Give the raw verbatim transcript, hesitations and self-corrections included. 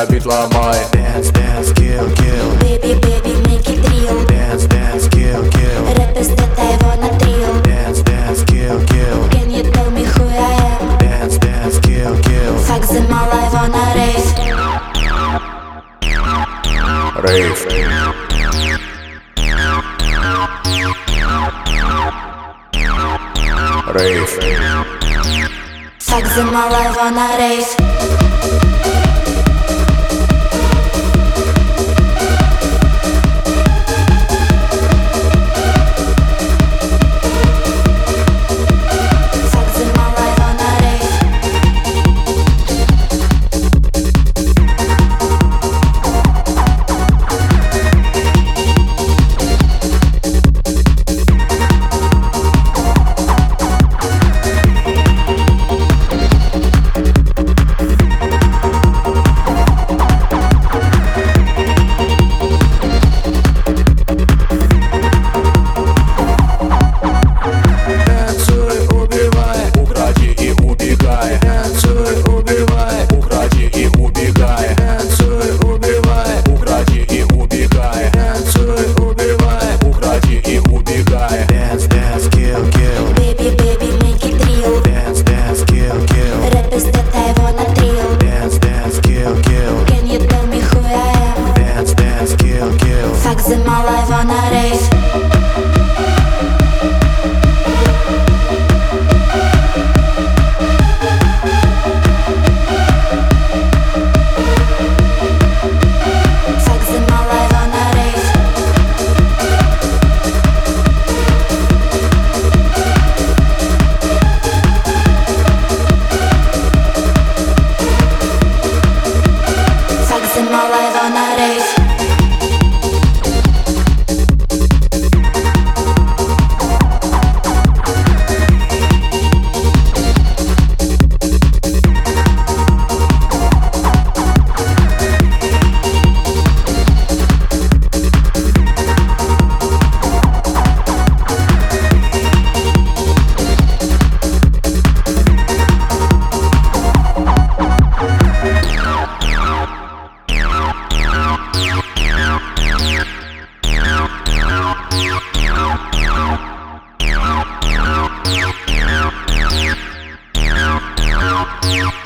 меня бит ломай. Dance, dance, kill, kill. Baby, baby, make it real. Dance, dance, kill, kill. Рэп из это его натрил. Dance, dance, kill, kill. Can you tell me who I am? Dance, dance, kill, kill. Фак замала его на рейс. Рейв. Рейв. Фак замала его на рейс. Фак замала его на рейс. Фак замала его на рейс. Фак замала его на рейс.